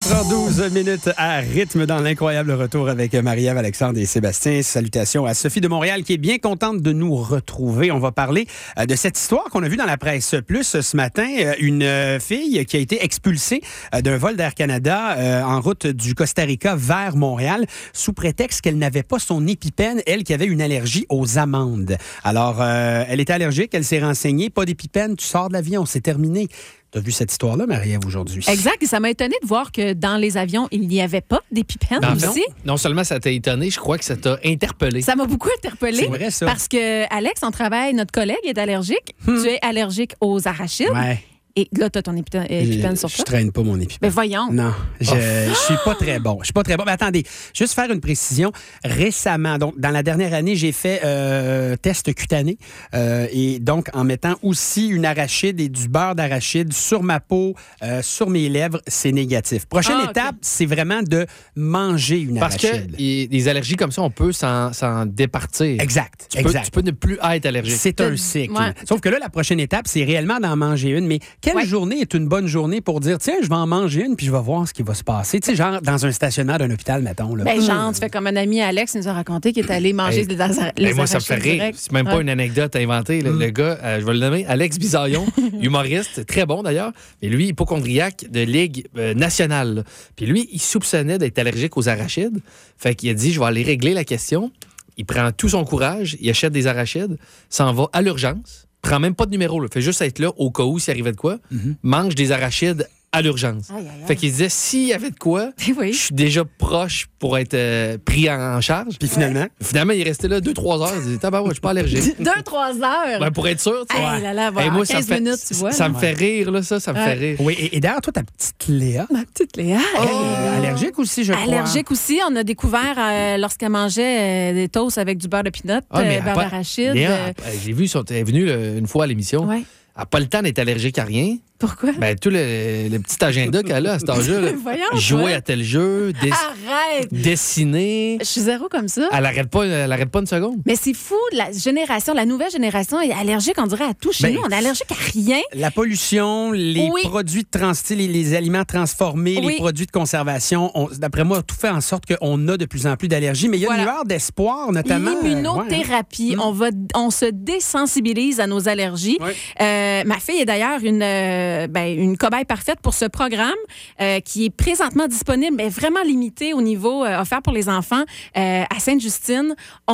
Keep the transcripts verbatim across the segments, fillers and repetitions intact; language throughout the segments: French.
quatre heures douze minutes à rythme dans l'incroyable retour avec Marie-Ève, Alexandre et Sébastien. Salutations à Sophie de Montréal qui est bien contente de nous retrouver. On va parler de cette histoire qu'on a vue dans la presse plus ce matin. Une fille qui a été expulsée d'un vol d'Air Canada en route du Costa Rica vers Montréal sous prétexte qu'elle n'avait pas son épipène, elle qui avait une allergie aux amandes. Alors, euh, elle était allergique, elle s'est renseignée. Pas d'épipène, tu sors de l'avion, c'est terminé. Tu as vu cette histoire-là, Marie-Ève, aujourd'hui? Exact. Et ça m'a étonné de voir que dans les avions, il n'y avait pas d'épipène ben, aussi. Non, non seulement ça t'a étonné, je crois que ça t'a interpellé. Ça m'a beaucoup interpellé. C'est vrai, ça. Parce que Alex, on travaille, notre collègue est allergique. Hmm. Tu es allergique aux arachides. Ouais. Et là, tu as ton épipène, épipène sur toi. Je traîne pas mon épipène. Mais voyons. Non, je, je suis pas très bon. Je suis pas très bon. Mais attendez, juste faire une précision. Récemment, donc dans la dernière année, j'ai fait euh, test cutané euh, et donc en mettant aussi une arachide et du beurre d'arachide sur ma peau, euh, sur mes lèvres, c'est négatif. Prochaine ah, étape, okay. c'est vraiment de manger une Parce arachide. Parce que des allergies comme ça, on peut s'en, s'en départir. Exact, tu exact. Peux, tu peux ne plus être allergique. C'est un cycle. Ouais. Sauf que là, la prochaine étape, c'est réellement d'en manger une. Mais quelle ouais. journée est une bonne journée pour dire, tiens, je vais en manger une puis je vais voir ce qui va se passer? Tu sais, genre dans un stationnaire d'un hôpital, mettons. Là. Ben, genre, tu fais comme un ami Alex, il nous a raconté qu'il est allé manger hey. des arachides. Hey, moi, ça me fait rire. Direct. C'est même pas ouais. une anecdote inventée. Mm. Le gars, euh, je vais le nommer, Alex Bisaillon, humoriste, très bon d'ailleurs, mais lui, hypocondriaque de Ligue euh, nationale. Là. Puis lui, il soupçonnait d'être allergique aux arachides. Fait qu'il a dit, je vais aller régler la question. Il prend tout son courage, il achète des arachides, s'en va à l'urgence. Prends même pas de numéro, là. Fait juste être là au cas où s'il arrivait de quoi. Mm-hmm. Mange des arachides à l'urgence. Aïe, aïe, aïe. Fait qu'il disait, s'il y avait de quoi, oui. je suis déjà proche pour être euh, pris en, en charge. Puis finalement? Ouais. Finalement, il est resté là deux trois heures. Il disait, tabac, je suis pas allergique. deux trois heures? Ben, pour être sûr, tu vois. Hey, là, là, hey, moi, quinze ça minutes, fait, tu vois. Ça là. me fait rire, là, ça. Ça me ouais. fait rire. Oui, et, et d'ailleurs, toi, ta petite Léa. Ma petite Léa. Oh. Elle est allergique aussi, je crois. Allergique aussi. On a découvert euh, lorsqu'elle mangeait euh, des toasts avec du beurre de pinot, ah, euh, beurre d'arachide. Léa, euh... j'ai vu, elle est venue là, une fois à l'émission. Ouais. Elle n'a pas le temps d'être allergique à rien. Pourquoi? Ben, tout le, le petit agenda qu'elle a à cet âge-là. Jouer ouais. à tel jeu, des... Arrête! dessiner. Je suis zéro comme ça. Elle n'arrête pas, elle arrête pas une seconde. Mais c'est fou, la génération, la nouvelle génération est allergique, on dirait, à tout chez ben, nous. On est allergique à rien. La pollution, les oui. produits de trans, les, les aliments transformés, oui. les produits de conservation, on, d'après moi, tout fait en sorte qu'on a de plus en plus d'allergies. Mais il y a voilà. une lueur d'espoir, notamment. L'immunothérapie. Euh, ouais. on, va, on se désensibilise à nos allergies. Ouais. Euh, ma fille est d'ailleurs une, euh, ben, une cobaye parfaite pour ce programme euh, qui est présentement disponible, mais vraiment limité au niveau euh, offert pour les enfants euh, à Sainte-Justine.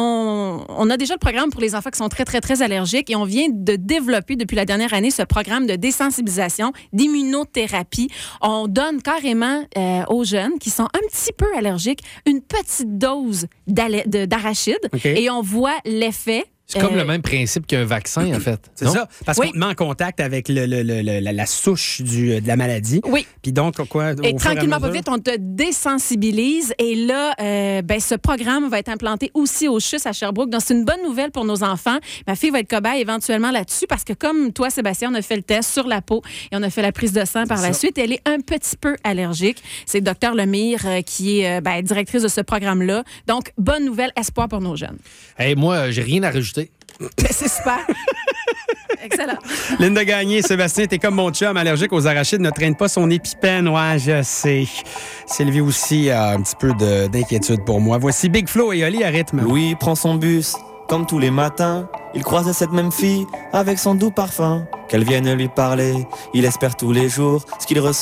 On, on a déjà le programme pour les enfants qui sont très, très, très allergiques et on vient de développer depuis la dernière année ce programme de désensibilisation, d'immunothérapie. On donne carrément euh, aux jeunes qui sont un petit peu allergiques une petite dose d'arachide okay. et on voit l'effet. C'est comme euh, le même principe qu'un vaccin, en fait. C'est non? ça. Parce oui. qu'on te met en contact avec le, le, le, le, la, la souche du, de la maladie. Oui. Puis donc, quoi? Et tranquillement, pas vite, on te désensibilise. Et là, euh, ben, ce programme va être implanté aussi au C H U S à Sherbrooke. Donc, c'est une bonne nouvelle pour nos enfants. Ma fille va être cobaye éventuellement là-dessus parce que, comme toi, Sébastien, on a fait le test sur la peau et on a fait la prise de sang par c'est la ça. suite. Elle est un petit peu allergique. C'est le docteur Lemire euh, qui est euh, ben, directrice de ce programme-là. Donc, bonne nouvelle, espoir pour nos jeunes. Hey, moi, j'ai rien à rajouter. Ben, c'est super. Excellent. Linda Gagné, Sébastien, t'es comme mon chum, allergique aux arachides, ne traîne pas son épipène. Ouais, je sais. Sylvie aussi a un petit peu de, d'inquiétude pour moi. Voici Big Flo et Oli à rythme. Louis prend son bus, comme tous les matins. Il croise cette même fille avec son doux parfum. Qu'elle vienne lui parler, il espère tous les jours ce qu'il ressent.